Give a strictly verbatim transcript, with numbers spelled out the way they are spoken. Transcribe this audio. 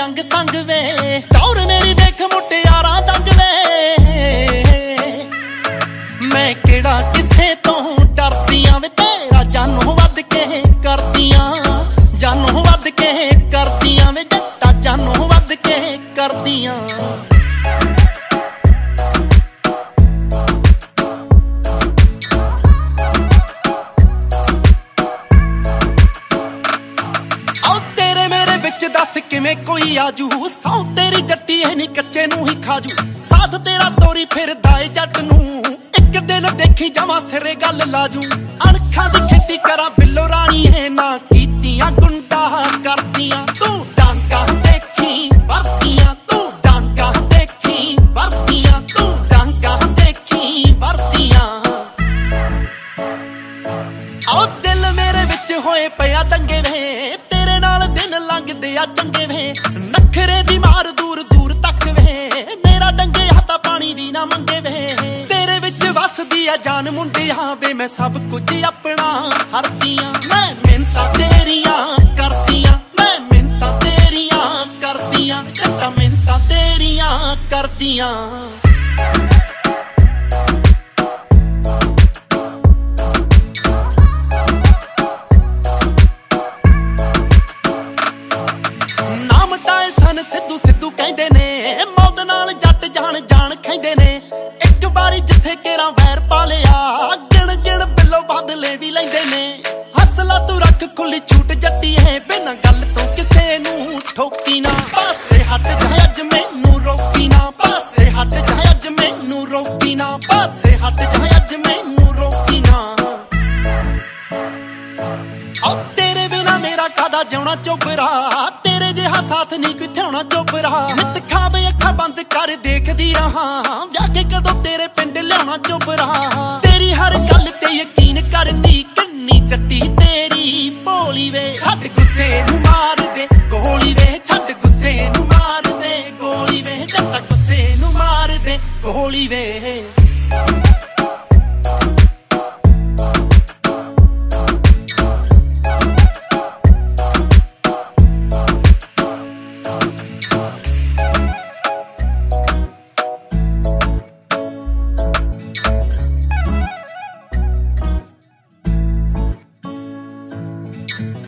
अंग संग वे दौड़ मेरी देख मुटियारा संग वे मैं केड़ा किसे तो डरदियां वे तेरा जानू वध के करदियां जानू वध के करदियां वे जट्टा जानू वध के करदियां दस किवें कोई आजू सौ तेरी जट्टी है नी कच्चे नू ही खाजू साथ तेरा तोरी फिरदा ए जट नू एक दिन देखी जावां सिरे गल लाजू अणखां दी खेती करा बिल्लो रानी है ना कीतियां गुंडा करदियां तू डांका देखी वरदियां तू डांका देखी वरदियां तू डांका देखी वरदियां आओ दिल मेरे विच होए पिया दंगे वे तेरे नाल दिन लंघदे आ चंगे वे नखरे दी मार दूर दूर तक वे मेरा डंगे हत्था पानी भी ना मंगे वे तेरे विच वसदी आ जान मुंडिया वे मैं सब कुछ अपना हरदियां मैं मिन्नतां तेरियां करदियां मैं मिन्नतां तेरियां करदियां जट्टा मिन्नतां तेरियां करदियां सिद्धू सिद्धू कहंदे ने मौत नाल जट जान जान खैंदे ने एक बारी जिथे केरा वैर पा लिया गिण गिण बिल्लो बदले भी लैंदे ने हसला तू रख खुली छूट जट्टी है बिना गल तो किसे नू ठोकी ना पासे हट जाए अज मैनू रोकी ना पासे हट जाए अज मैनू रोकी ना पासे हट जाए अज मैनू रोकी ना ओ तेरे बिना मेरा कादा जिउणा चोबरा तेरे जिहा साथ नहीं किथे होना चोबरा नित खाब अखा बंद कर देखदी रहा